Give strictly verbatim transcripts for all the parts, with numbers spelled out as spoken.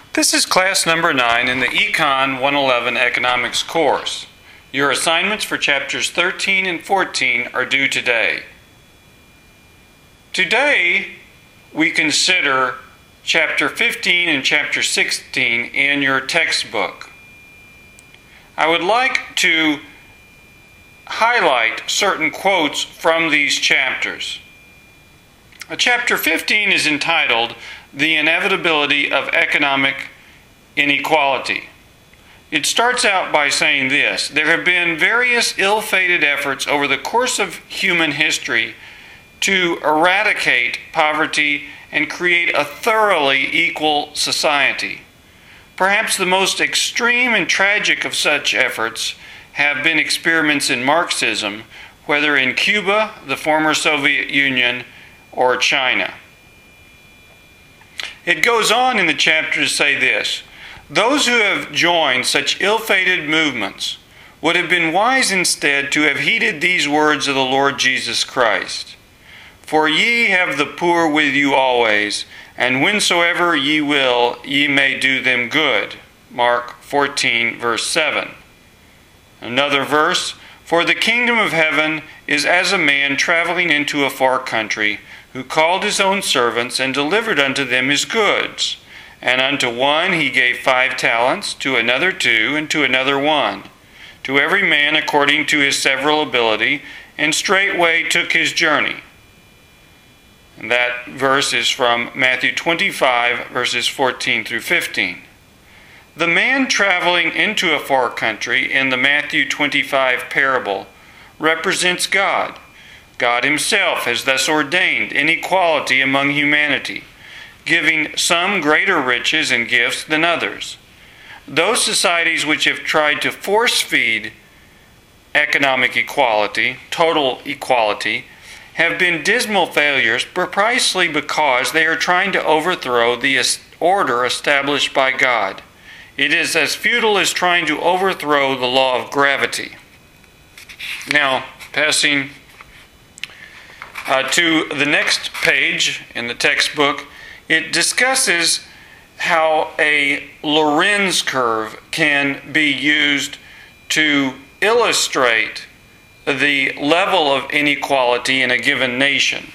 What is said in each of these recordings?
This is class number nine in the Econ one eleven Economics course. Your assignments for chapters thirteen and fourteen are due today. Today, we consider chapter fifteen and chapter sixteen in your textbook. I would like to highlight certain quotes from these chapters. Chapter fifteen is entitled The Inevitability of Economic Inequality. It starts out by saying this: there have been various ill-fated efforts over the course of human history to eradicate poverty and create a thoroughly equal society. Perhaps the most extreme and tragic of such efforts have been experiments in Marxism, whether in Cuba, the former Soviet Union, or China. It goes on in the chapter to say this: those who have joined such ill-fated movements would have been wise instead to have heeded these words of the Lord Jesus Christ. For ye have the poor with you always, and whensoever ye will, ye may do them good. Mark fourteen, verse seven. Another verse: for the kingdom of heaven is as a man traveling into a far country, who called his own servants and delivered unto them his goods. And unto one he gave five talents, to another two, and to another one, to every man according to his several ability, and straightway took his journey. And that verse is from Matthew twenty-five, verses fourteen through fifteen. The man traveling into a far country in the Matthew twenty-five parable represents God. God himself has thus ordained inequality among humanity, giving some greater riches and gifts than others. Those societies which have tried to force-feed economic equality, total equality, have been dismal failures precisely because they are trying to overthrow the order established by God. It is as futile as trying to overthrow the law of gravity. Now, passing uh, to the next page in the textbook, it discusses how a Lorenz curve can be used to illustrate the level of inequality in a given nation.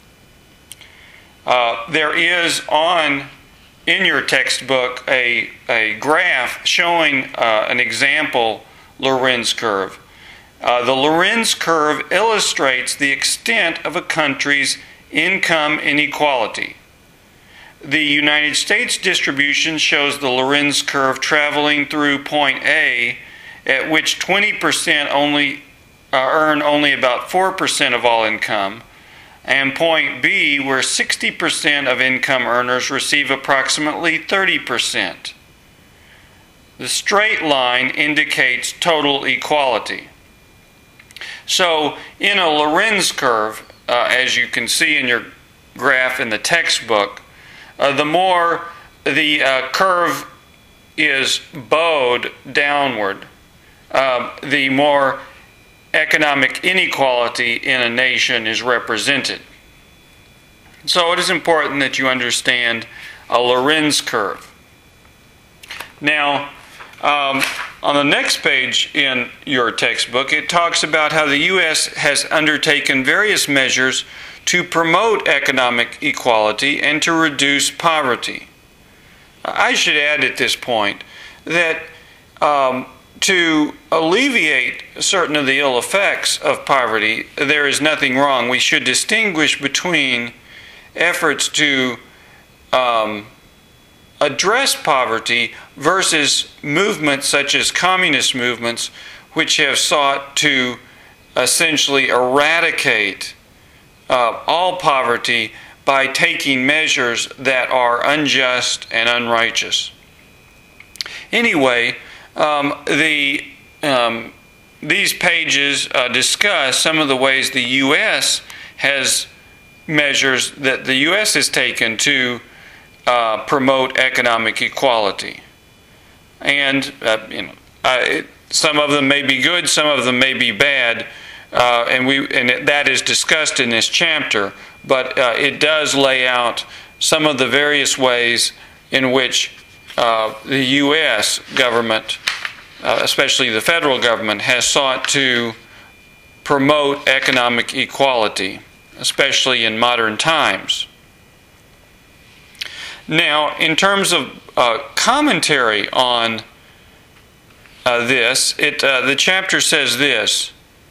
Uh, there is on in your textbook a, a graph showing uh, an example Lorenz curve. Uh, the Lorenz curve illustrates the extent of a country's income inequality. The United States distribution shows the Lorenz curve traveling through point A, at which twenty percent only uh, earn only about four percent of all income, and point B, where sixty percent of income earners receive approximately thirty percent. The straight line indicates total equality. So, in a Lorenz curve, uh, as you can see in your graph in the textbook, uh, the more the uh, curve is bowed downward, uh, the more economic inequality in a nation is represented. So it is important that you understand a Lorenz curve. Now, um, on the next page in your textbook, it talks about how the U S has undertaken various measures to promote economic equality and to reduce poverty. I should add at this point that um, to alleviate certain of the ill effects of poverty, there is nothing wrong. We should distinguish between efforts to um, address poverty versus movements such as communist movements, which have sought to essentially eradicate uh, all poverty by taking measures that are unjust and unrighteous. Anyway, um, the um, these pages uh, discuss some of the ways the U S has measures that the U S has taken to uh, promote economic equality. And uh, you know, uh, it, some of them may be good, some of them may be bad, uh, and we and it, that is discussed in this chapter. But uh, it does lay out some of the various ways in which uh, the U S government, uh, especially the federal government, has sought to promote economic equality, especially in modern times. Now, in terms of uh, commentary on uh, this, it, uh, the chapter says this: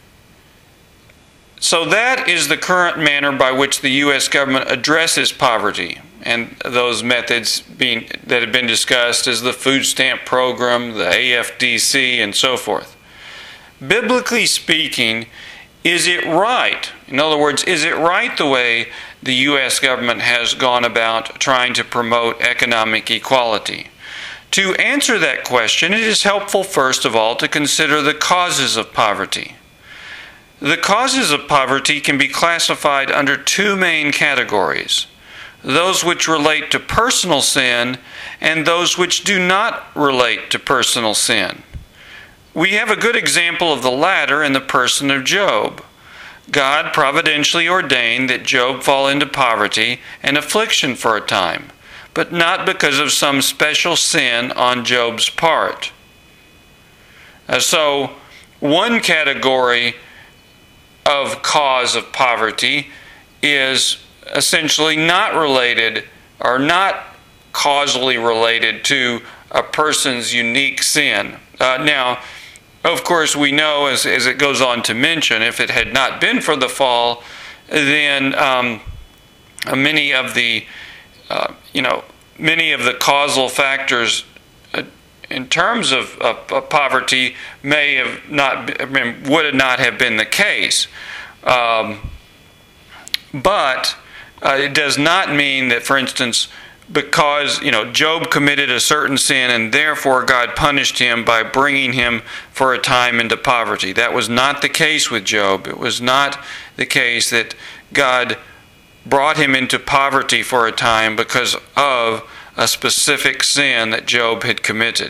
so that is the current manner by which the U S government addresses poverty, and those methods being that have been discussed as the food stamp program, the A F D C, and so forth. Biblically speaking, is it right? In other words, is it right the way the U S government has gone about trying to promote economic equality? To answer that question, it is helpful, first of all, to consider the causes of poverty. The causes of poverty can be classified under two main categories: those which relate to personal sin and those which do not relate to personal sin. We have a good example of the latter in the person of Job. God providentially ordained that Job fall into poverty and affliction for a time, but not because of some special sin on Job's part. Uh, so, one category of cause of poverty is essentially not related or not causally related to a person's unique sin. Uh, now, of course, we know, as, as it goes on to mention, if it had not been for the fall, then um, many of the, uh, you know, many of the causal factors uh, in terms of, of, of poverty may have not, I mean, would not have been the case. Um, but uh, it does not mean that, for instance, because, you know, Job committed a certain sin and therefore God punished him by bringing him for a time into poverty. That was not the case with Job. It was not the case that God brought him into poverty for a time because of a specific sin that Job had committed.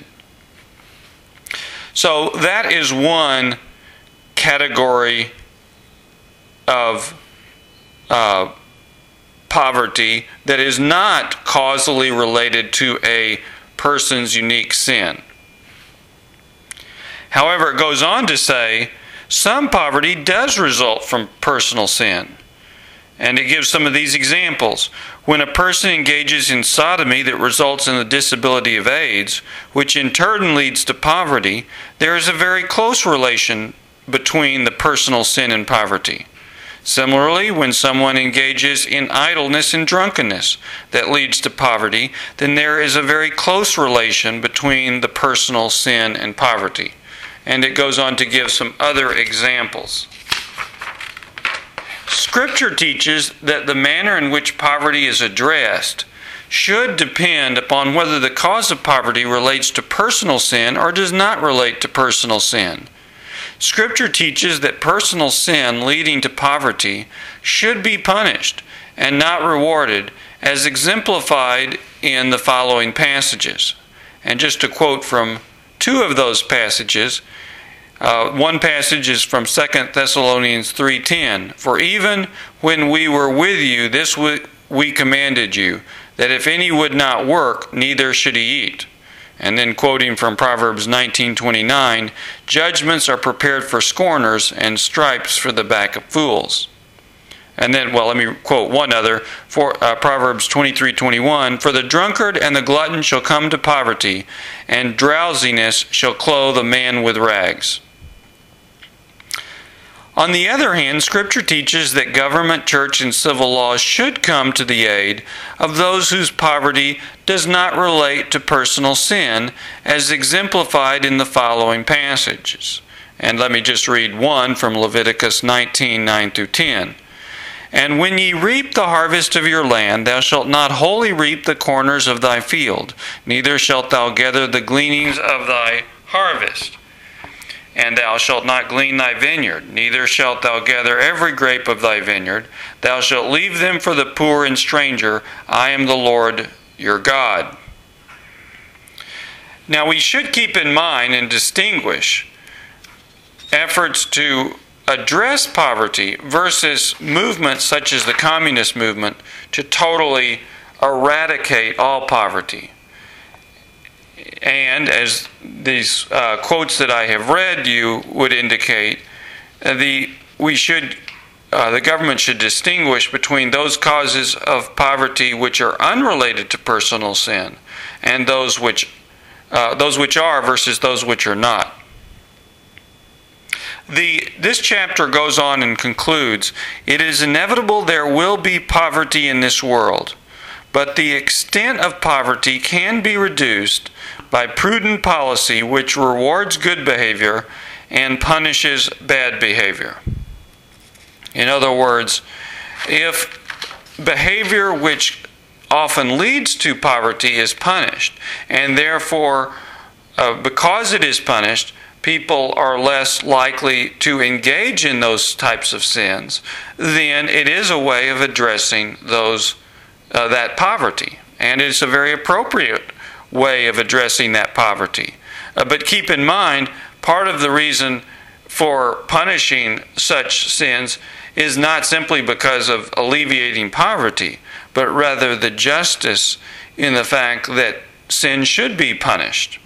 So that is one category of uh, poverty that is not causally related to a person's unique sin. However, it goes on to say some poverty does result from personal sin. And it gives some of these examples. When a person engages in sodomy that results in the disability of AIDS, which in turn leads to poverty, there is a very close relation between the personal sin and poverty. Similarly, when someone engages in idleness and drunkenness that leads to poverty, then there is a very close relation between the personal sin and poverty. And it goes on to give some other examples. Scripture teaches that the manner in which poverty is addressed should depend upon whether the cause of poverty relates to personal sin or does not relate to personal sin. Scripture teaches that personal sin leading to poverty should be punished and not rewarded, as exemplified in the following passages. And just to quote from two of those passages, uh, one passage is from Second Thessalonians three ten. For even when we were with you, this we commanded you, that if any would not work, neither should he eat. And then quoting from Proverbs nineteen twenty-nine, judgments are prepared for scorners and stripes for the back of fools. And then, well, let me quote one other, for uh, Proverbs twenty-three twenty-one, for the drunkard and the glutton shall come to poverty, and drowsiness shall clothe a man with rags. On the other hand, Scripture teaches that government, church, and civil laws should come to the aid of those whose poverty does not relate to personal sin, as exemplified in the following passages. And let me just read one from Leviticus nineteen, nine through ten. And when ye reap the harvest of your land, thou shalt not wholly reap the corners of thy field, neither shalt thou gather the gleanings of thy harvest. And thou shalt not glean thy vineyard, neither shalt thou gather every grape of thy vineyard. Thou shalt leave them for the poor and stranger. I am the Lord your God. Now we should keep in mind and distinguish efforts to address poverty versus movements such as the communist movement to totally eradicate all poverty. And as these uh, quotes that I have read you would indicate, uh, the we should uh, the government should distinguish between those causes of poverty which are unrelated to personal sin and those which uh, those which are versus those which are not. The, this chapter goes on and concludes, "It is inevitable there will be poverty in this world, but the extent of poverty can be reduced by prudent policy which rewards good behavior and punishes bad behavior." In other words, if behavior which often leads to poverty is punished, and therefore, uh, because it is punished, people are less likely to engage in those types of sins, then it is a way of addressing those uh, that poverty. And it's a very appropriate way of addressing that poverty. Uh, but keep in mind, part of the reason for punishing such sins is not simply because of alleviating poverty, but rather the justice in the fact that sin should be punished.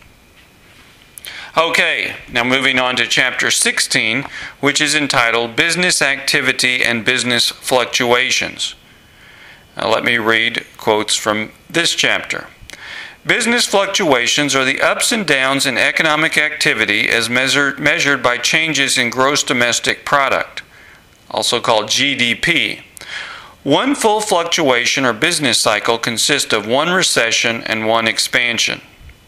Okay, now moving on to chapter sixteen, which is entitled Business Activity and Business Fluctuations. Now let me read quotes from this chapter. "Business fluctuations are the ups and downs in economic activity as measured, measured by changes in gross domestic product, also called G D P. One full fluctuation or business cycle consists of one recession and one expansion.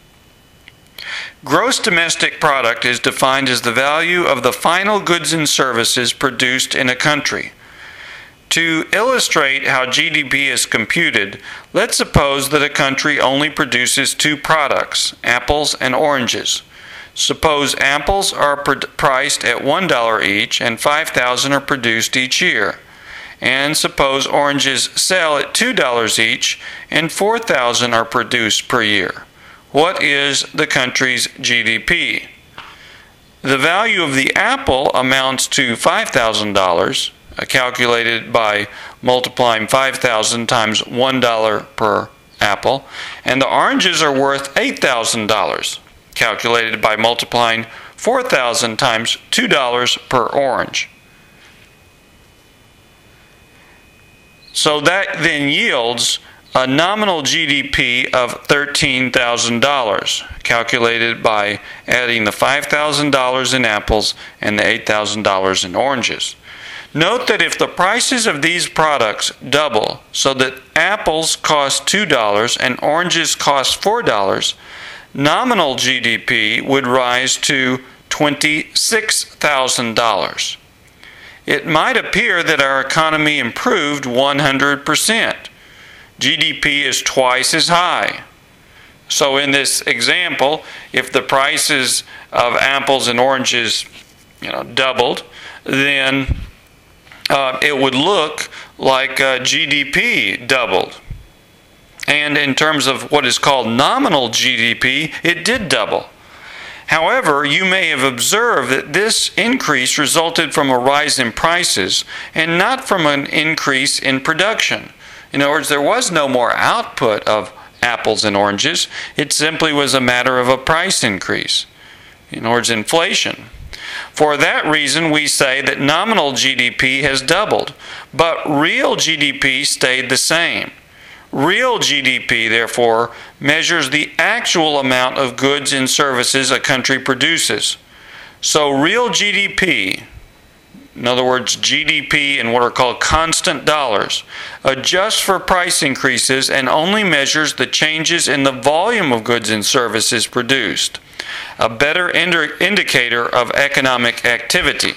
Gross domestic product is defined as the value of the final goods and services produced in a country. To illustrate how G D P is computed, let's suppose that a country only produces two products, apples and oranges. Suppose apples are priced at one dollar each and five thousand are produced each year. And suppose oranges sell at two dollars each and four thousand are produced per year. What is the country's G D P? The value of the apple amounts to five thousand dollars, calculated by multiplying five thousand times one dollar per apple, and the oranges are worth eight thousand dollars, calculated by multiplying four thousand times two dollars per orange. So that then yields a nominal G D P of thirteen thousand dollars, calculated by adding the five thousand dollars in apples and the eight thousand dollars in oranges. Note that if the prices of these products double, so that apples cost two dollars and oranges cost four dollars, nominal G D P would rise to twenty-six thousand dollars. It might appear that our economy improved one hundred percent. G D P is twice as high. So in this example, if the prices of apples and oranges, you know, doubled, then uh, it would look like uh, G D P doubled. And in terms of what is called nominal G D P, it did double. However, you may have observed that this increase resulted from a rise in prices and not from an increase in production. In other words, there was no more output of apples and oranges. It simply was a matter of a price increase. In other words, inflation. For that reason, we say that nominal G D P has doubled, but real G D P stayed the same. Real G D P, therefore, measures the actual amount of goods and services a country produces. So real G D P, in other words, G D P in what are called constant dollars, adjusts for price increases and only measures the changes in the volume of goods and services produced, a better indi- indicator of economic activity.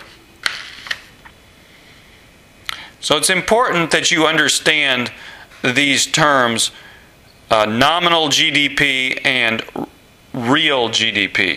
So it's important that you understand these terms, uh, nominal G D P and real G D P.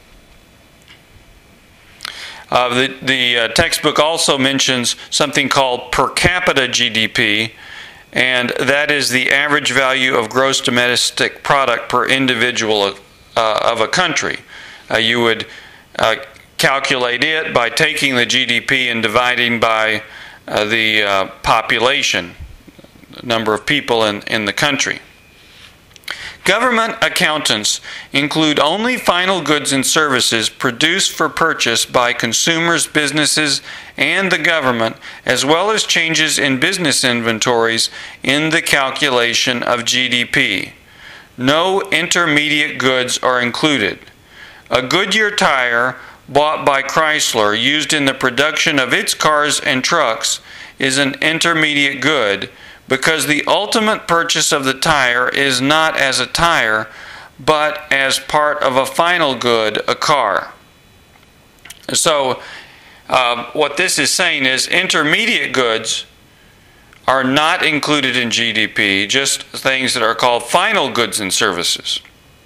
Uh, the the uh, textbook also mentions something called per capita G D P, and that is the average value of gross domestic product per individual uh, of a country. Uh, you would uh, calculate it by taking the G D P and dividing by uh, the uh, population, number of people in, in the country. Government accountants include only final goods and services produced for purchase by consumers, businesses, and the government, as well as changes in business inventories in the calculation of G D P. No intermediate goods are included. A Goodyear tire bought by Chrysler used in the production of its cars and trucks is an intermediate good, because the ultimate purchase of the tire is not as a tire, but as part of a final good, a car. So, uh, what this is saying is intermediate goods are not included in G D P, just things that are called final goods and services.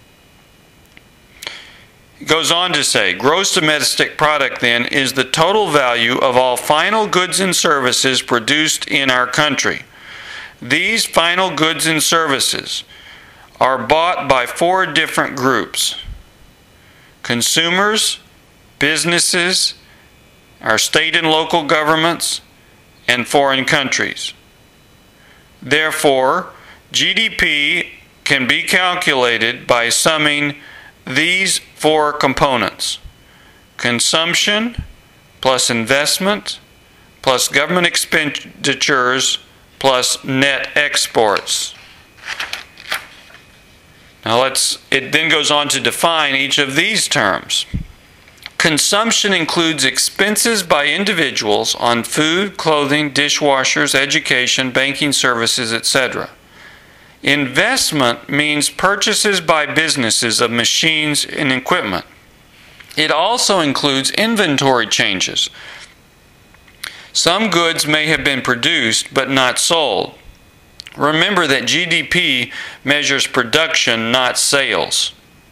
It goes on to say, gross domestic product then is the total value of all final goods and services produced in our country. These final goods and services are bought by four different groups: consumers, businesses, our state and local governments, and foreign countries. Therefore, G D P can be calculated by summing these four components: consumption plus investment plus government expenditures plus net exports. Now let's, it then goes on to define each of these terms. Consumption includes expenses by individuals on food, clothing, dishwashers, education, banking services, et cetera. Investment means purchases by businesses of machines and equipment. It also includes inventory changes. Some goods may have been produced but not sold. Remember that G D P measures production, not sales.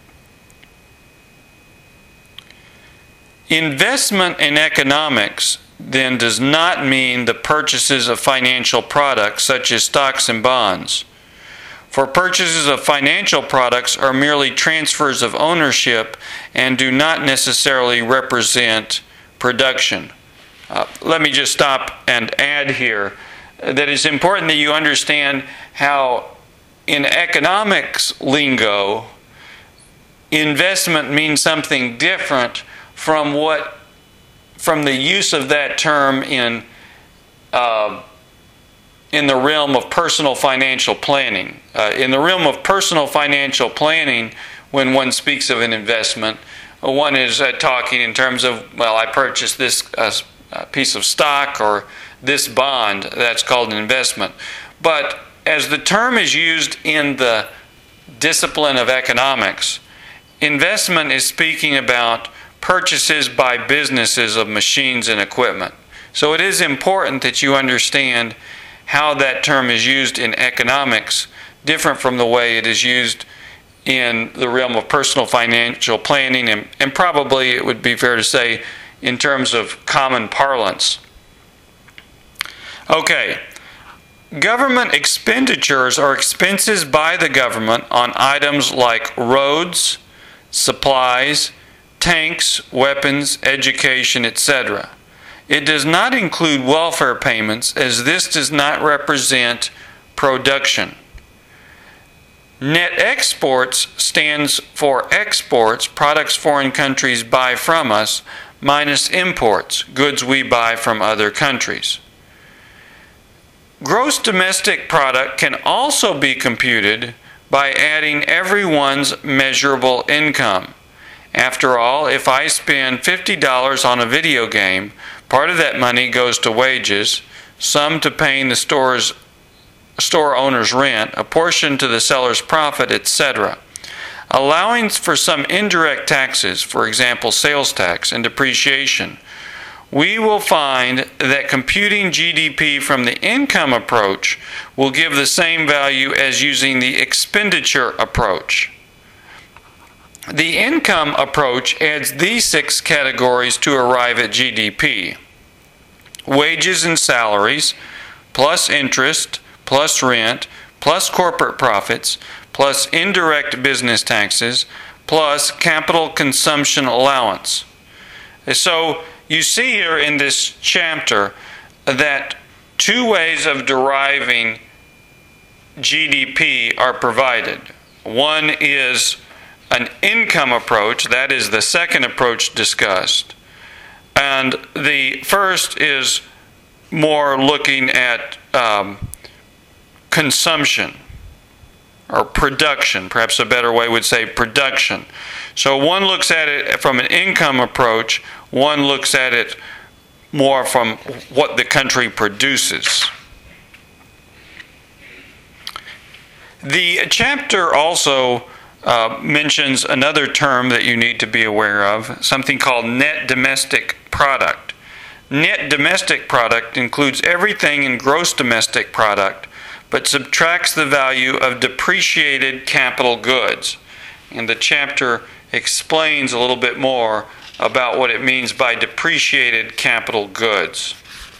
Investment in economics then does not mean the purchases of financial products such as stocks and bonds. For purchases of financial products are merely transfers of ownership and do not necessarily represent production. Uh, let me just stop and add here that it's important that you understand how in economics lingo, investment means something different from what from the use of that term in uh, in the realm of personal financial planning. Uh, in the realm of personal financial planning, when one speaks of an investment, one is uh, talking in terms of, well, I purchased this uh, piece of stock or this bond, that's called an investment. But as the term is used in the discipline of economics, investment is speaking about purchases by businesses of machines and equipment. So it is important that you understand how that term is used in economics, different from the way it is used in the realm of personal financial planning, and, and probably it would be fair to say in terms of common parlance. Okay, government expenditures are expenses by the government on items like roads, supplies, tanks, weapons, education, et cetera. It does not include welfare payments, as this does not represent production. Net exports stands for exports, products foreign countries buy from us, minus imports, goods we buy from other countries. Gross domestic product can also be computed by adding everyone's measurable income. After all, if I spend fifty dollars on a video game, part of that money goes to wages, some to paying the store's, store owner's rent, a portion to the seller's profit, et cetera. Allowing for some indirect taxes, for example sales tax and depreciation, we will find that computing G D P from the income approach will give the same value as using the expenditure approach. The income approach adds these six categories to arrive at G D P. Wages and salaries, plus interest, plus rent, plus corporate profits, plus indirect business taxes, plus capital consumption allowance. So you see here in this chapter that two ways of deriving G D P are provided. One is an income approach, that is the second approach discussed. And the first is more looking at um, consumption or production. Perhaps a better way would say production. So one looks at it from an income approach, one looks at it more from what the country produces. The chapter also uh, mentions another term that you need to be aware of, something called net domestic product. Net domestic product includes everything in gross domestic product, but subtracts the value of depreciated capital goods. And the chapter explains a little bit more about what it means by depreciated capital goods.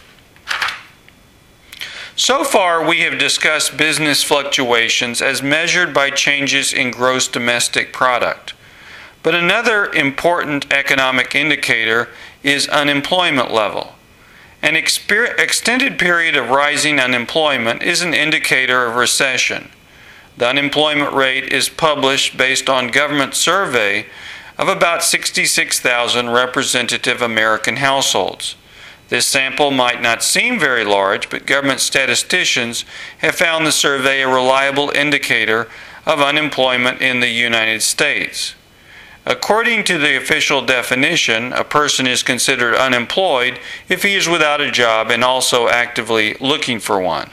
So far, we have discussed business fluctuations as measured by changes in gross domestic product. But another important economic indicator is unemployment level. An exper- extended period of rising unemployment is an indicator of recession. The unemployment rate is published based on government survey of about sixty-six thousand representative American households. This sample might not seem very large, but government statisticians have found the survey a reliable indicator of unemployment in the United States. According to the official definition, a person is considered unemployed if he is without a job and also actively looking for one.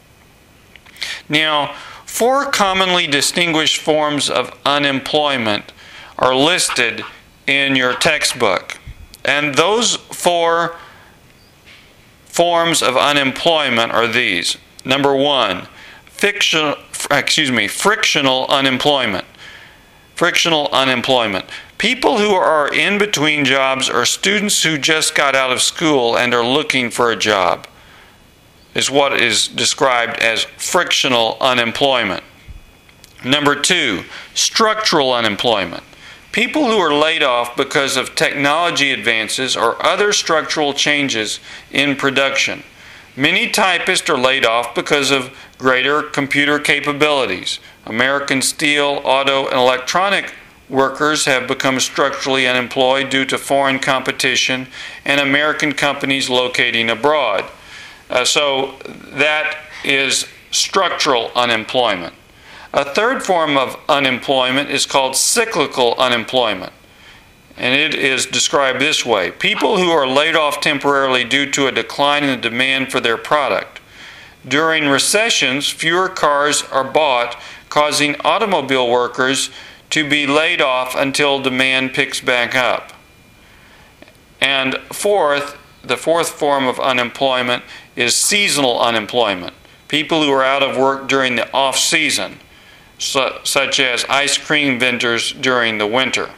Now, four commonly distinguished forms of unemployment are listed in your textbook. And those four forms of unemployment are these. Number one, fiction, excuse me, frictional unemployment. Frictional unemployment. People who are in between jobs or students who just got out of school and are looking for a job is what is described as frictional unemployment. Number two, structural unemployment. People who are laid off because of technology advances or other structural changes in production. Many typists are laid off because of greater computer capabilities. American steel, auto, and electronic workers have become structurally unemployed due to foreign competition and American companies locating abroad. Uh, so that is structural unemployment. A third form of unemployment is called cyclical unemployment. And it is described this way. People who are laid off temporarily due to a decline in the demand for their product. During recessions, fewer cars are bought, causing automobile workers to be laid off until demand picks back up. And fourth, the fourth form of unemployment is seasonal unemployment. People who are out of work during the off-season, such as ice cream vendors during the winter.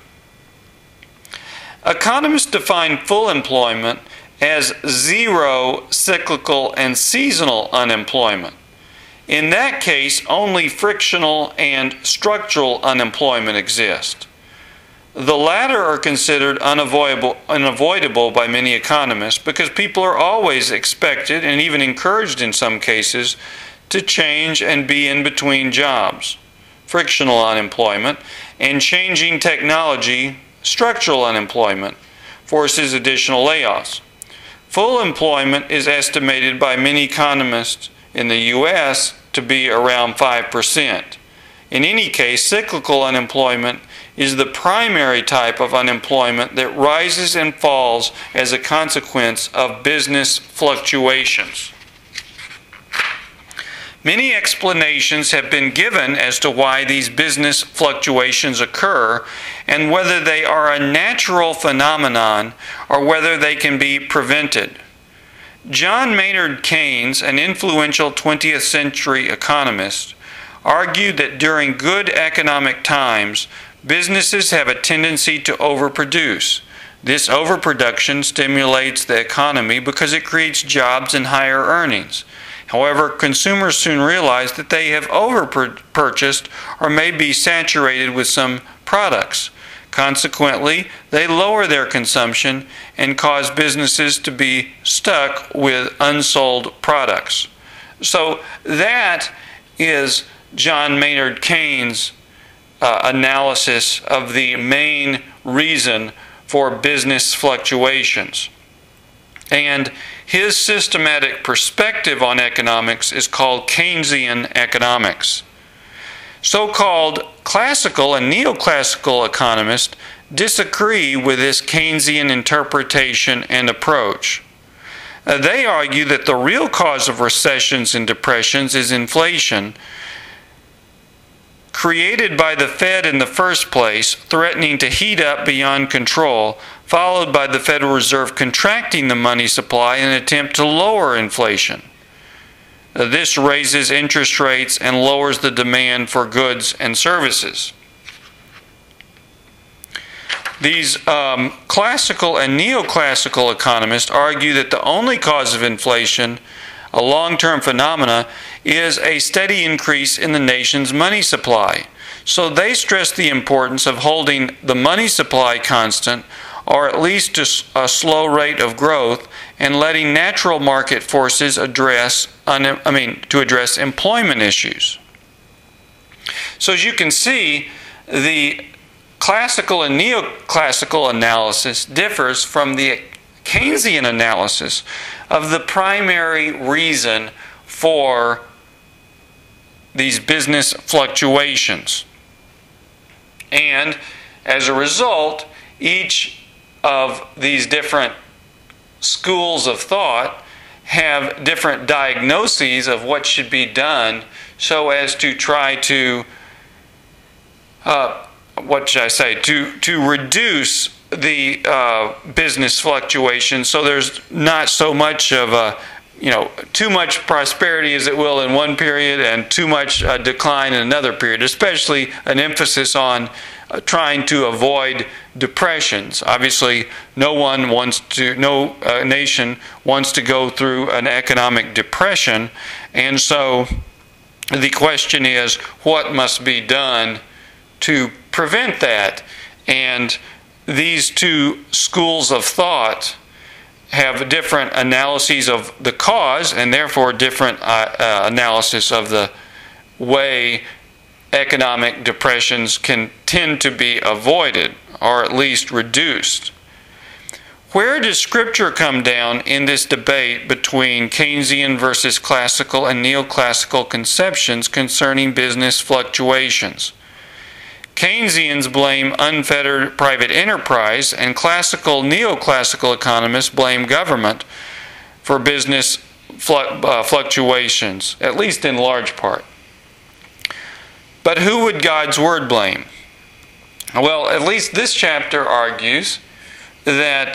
Economists define full employment as zero cyclical and seasonal unemployment. In that case, only frictional and structural unemployment exist. The latter are considered unavoidable, unavoidable by many economists because people are always expected and even encouraged in some cases to change and be in between jobs. Frictional unemployment, and changing technology, structural unemployment, forces additional layoffs. Full employment is estimated by many economists in the U S to be around five percent. In any case, cyclical unemployment is the primary type of unemployment that rises and falls as a consequence of business fluctuations. Many explanations have been given as to why these business fluctuations occur and whether they are a natural phenomenon or whether they can be prevented. John Maynard Keynes, an influential twentieth century economist, argued that during good economic times, businesses have a tendency to overproduce. This overproduction stimulates the economy because it creates jobs and higher earnings. However, consumers soon realize that they have over-purchased or may be saturated with some products. Consequently, they lower their consumption and cause businesses to be stuck with unsold products. So that is John Maynard Keynes' uh, analysis of the main reason for business fluctuations. And his systematic perspective on economics is called Keynesian economics. So-called classical and neoclassical economists disagree with this Keynesian interpretation and approach. Uh, they argue that the real cause of recessions and depressions is inflation, created by the Fed in the first place, threatening to heat up beyond control, followed by the Federal Reserve contracting the money supply in an attempt to lower inflation. Uh, this raises interest rates and lowers the demand for goods and services. These um, classical and neoclassical economists argue that the only cause of inflation, a long-term phenomena, is a steady increase in the nation's money supply. So they stress the importance of holding the money supply constant, or at least a slow rate of growth, and letting natural market forces address, I mean, to address employment issues. So as you can see, the classical and neoclassical analysis differs from the Keynesian analysis of the primary reason for these business fluctuations. And as a result, each of these different schools of thought have different diagnoses of what should be done so as to try to uh, what should I say, to, to reduce the uh, business fluctuations so there's not so much of a, you know, too much prosperity, as it will, in one period and too much uh, decline in another period, especially an emphasis on uh, trying to avoid depressions. Obviously, no one wants to, no uh, nation wants to go through an economic depression, and so the question is, what must be done to prevent that? And these two schools of thought have different analyses of the cause, and therefore different uh, uh, analysis of the way economic depressions can tend to be avoided, or at least reduced. Where does Scripture come down in this debate between Keynesian versus classical and neoclassical conceptions concerning business fluctuations? Keynesians blame unfettered private enterprise, and classical neoclassical economists blame government for business fluctuations, at least in large part. But who would God's Word blame? Well, at least this chapter argues that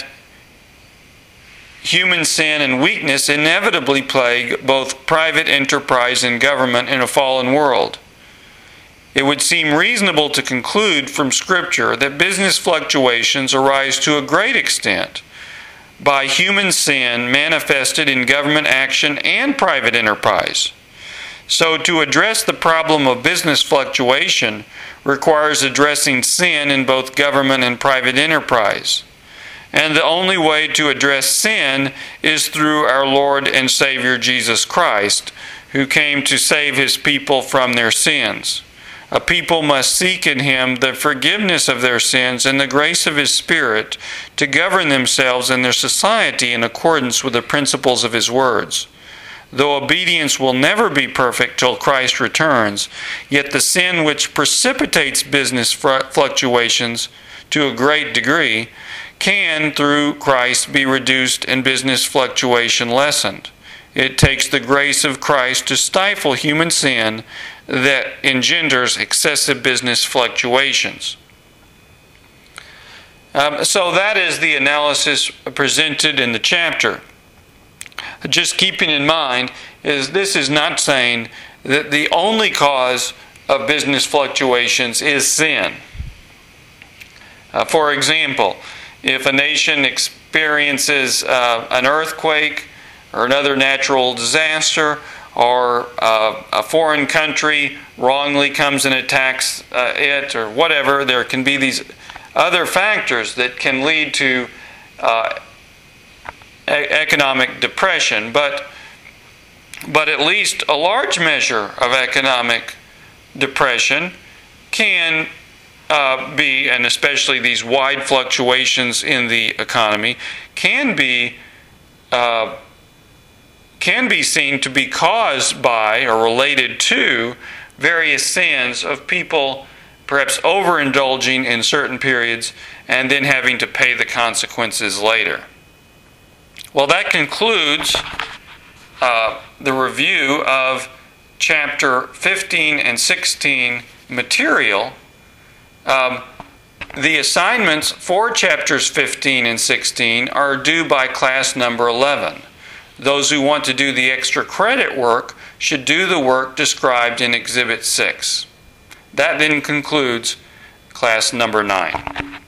human sin and weakness inevitably plague both private enterprise and government in a fallen world. It would seem reasonable to conclude from Scripture that business fluctuations arise to a great extent by human sin manifested in government action and private enterprise. So to address the problem of business fluctuation requires addressing sin in both government and private enterprise. And the only way to address sin is through our Lord and Savior Jesus Christ, who came to save His people from their sins. A people must seek in Him the forgiveness of their sins and the grace of His Spirit to govern themselves and their society in accordance with the principles of His words. Though obedience will never be perfect till Christ returns, yet the sin which precipitates business fluctuations to a great degree can, through Christ, be reduced and business fluctuation lessened. It takes the grace of Christ to stifle human sin that engenders excessive business fluctuations. Um, so that is the analysis presented in the chapter. Just keeping in mind is this is not saying that the only cause of business fluctuations is sin. Uh, for example, if a nation experiences uh, an earthquake or another natural disaster, or uh, a foreign country wrongly comes and attacks uh, it, or whatever, there can be these other factors that can lead to uh, e- economic depression. But, but at least a large measure of economic depression can uh, be, and especially these wide fluctuations in the economy, can be uh, can be seen to be caused by or related to various sins of people perhaps overindulging in certain periods and then having to pay the consequences later. Well, that concludes uh, the review of chapter fifteen and sixteen material. Um, the assignments for chapters fifteen and sixteen are due by class number eleven. Those who want to do the extra credit work should do the work described in Exhibit six. That then concludes class number nine.